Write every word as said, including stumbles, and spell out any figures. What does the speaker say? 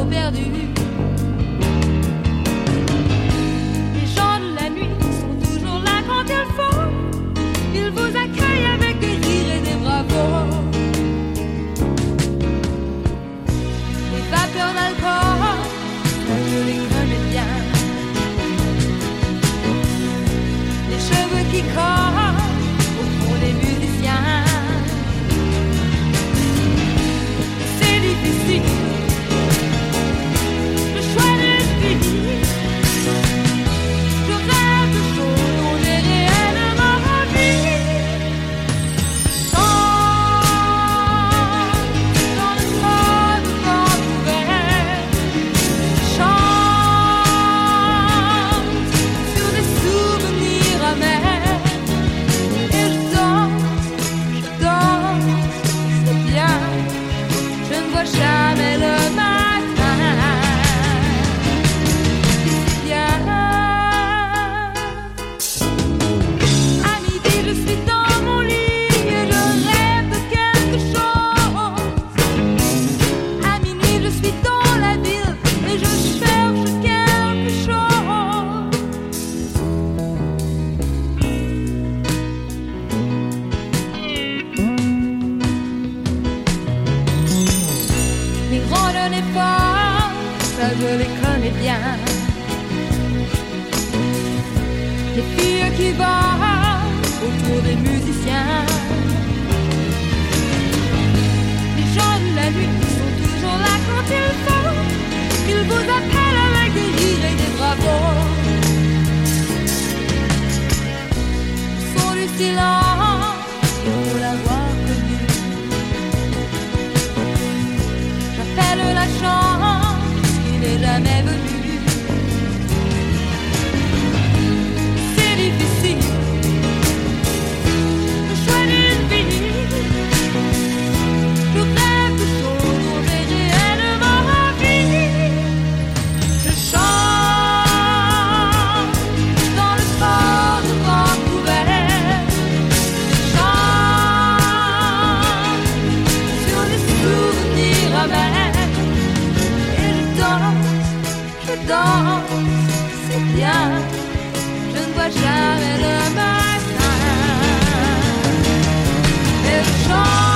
perdu. Les gens de la nuit sont toujours là quand il faut. Ils vous accueillent avec des rires et des bravos. Les vapeurs d'alcool, ça je les connais bien. Les cheveux qui collent au fond des musiciens. C'est difficile, le choix d'une vie. Je rêve de choses dont j'ai réellement envie. Chante dans le creux de Vancouver. Chante sur des souvenirs amers. Et je danse, je danse, c'est bien. Je ne vois jamais le matin. C'est bien. À midi, je suis dans mon lit et je rêve de quelque chose. À minuit, je suis dans la ville et je cherche quelque chose. Les grandes efforts, ça je les connais bien. Les filles qui volent autour des musiciens. Les gens de la nuit sont toujours là quand il faut. Ils vous appellent avec des rires et des bravos. Le son du silence, il faut l'avoir connu. J'appelle la chance qui n'est jamais venue. C'est difficile, le choix d'une vie. Je rêve de choses dont j'ai réellement envie. Je chante dans le port de Vancouver. Je chante sur les souvenirs amers. Et je danse, je danse, c'est bien. Je ne vois jamais le matin. Et je chante.